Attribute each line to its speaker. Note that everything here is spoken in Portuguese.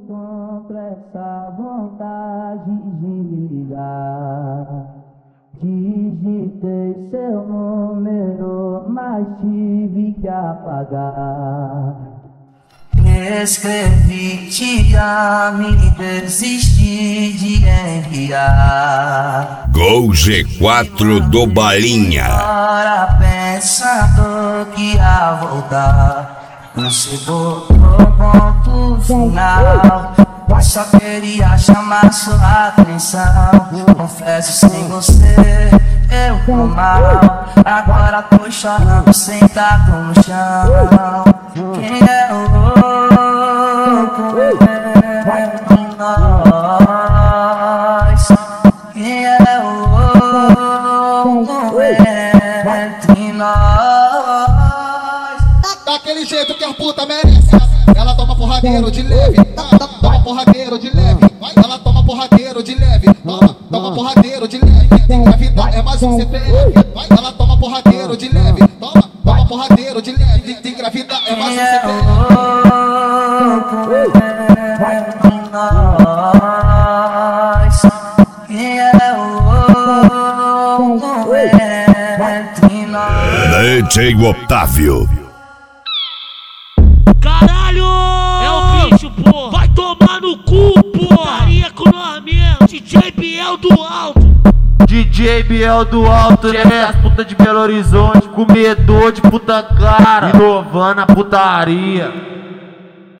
Speaker 1: contra essa vontade de me ligar. Digitei seu número, mas tive que apagar. Escrevi te amo e desisti de enviar.
Speaker 2: Gol G4 do Balinha.
Speaker 1: Agora pensando que ia voltar, você botou ponto final, mas só queria chamar sua atenção. Confesso, sem você eu tô mal. Agora tô chorando sentado no chão. Quem é o louco entre nós? Quem é o louco entre nós?
Speaker 3: Daquele jeito que a puta merece. Ela toma porradeiro de leve. Toma porradeiro de leve. Ela toma porradeiro de leve. Toma porradeiro de leve. Engravidar é mais um CPF. Ela toma porradeiro de leve. Toma porradeiro de leve. Engravidar é mais um CPF.
Speaker 1: Quem é o louco entre nós?
Speaker 2: DJ Otávio.
Speaker 4: Caralho! É o bicho, pô! Vai tomar no cu, pô! Putaria com nós mesmo! DJ Biel do Alto!
Speaker 5: DJ Biel do Alto, né? As putas de Belo Horizonte, comedor de puta cara, inovando a putaria.